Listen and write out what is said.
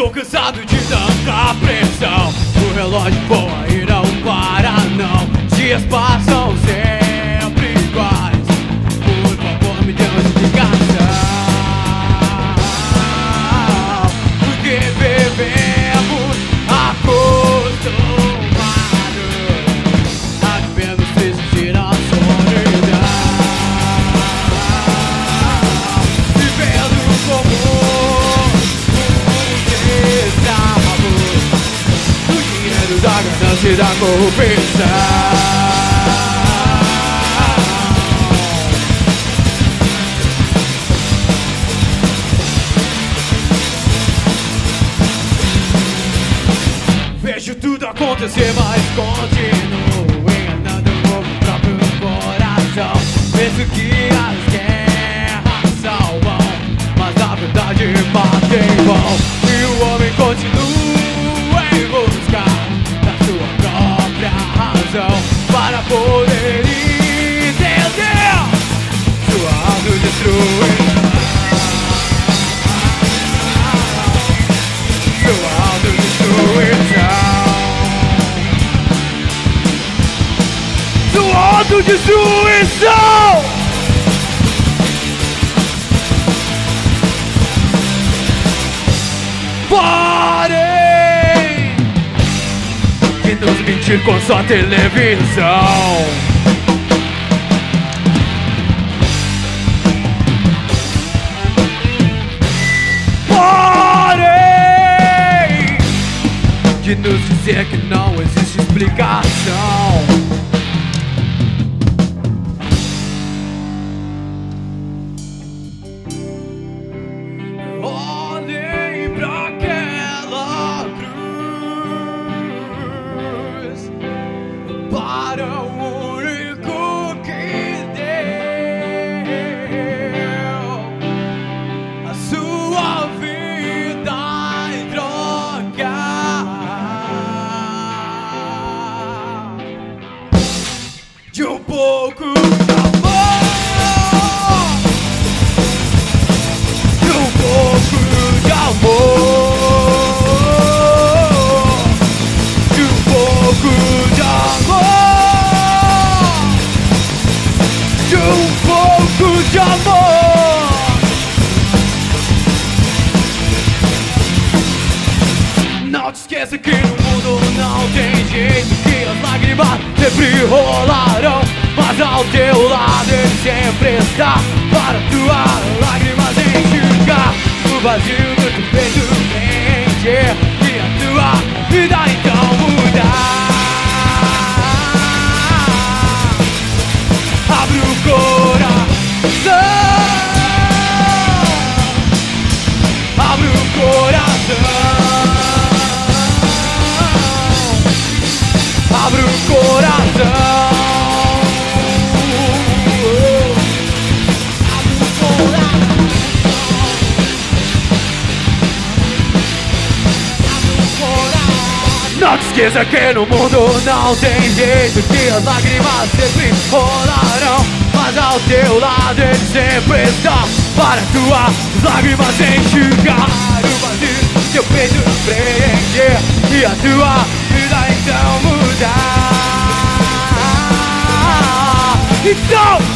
Estou cansado de tanta pressão. O relógio voa e não para não. Dias passam sempre iguais. Por favor, me dê uma explicação. Porque vivemos acostumados a apenas resistir à solidão. Vivendo como da ganância e da corrupção. Vejo tudo acontecer, mas continuo enganando o próprio coração. Penso que as guerras salvam, mas na verdade matam em vão. E o homem continua em busca para poder entender sua autodestruição. Sua autodestruição. Sua autodestruição. Parem de nos mentir com sua televisão. Parem de nos dizer que não existe explicação. Olhem pra aquela cruz, para o único que deu a sua vida em troca de um pouco de amor, de um pouco de amor, de um pouco de amor, de um pouco de amor. Não te esqueça que no mundo não tem jeito, que as lágrimas sempre rolarão, mas ao teu lado ele sempre está para tuas lágrimas enxugar. O vazio do teu peito preencher e a tua vida então mudar. Abre o coração, abre o coração, abre o coração. Não te esqueça que no mundo não tem jeito, que as lágrimas sempre rolarão, mas ao teu lado ele sempre está para tuas lágrimas enxugar. O vazio teu peito preencher e a tua vida então mudar. Então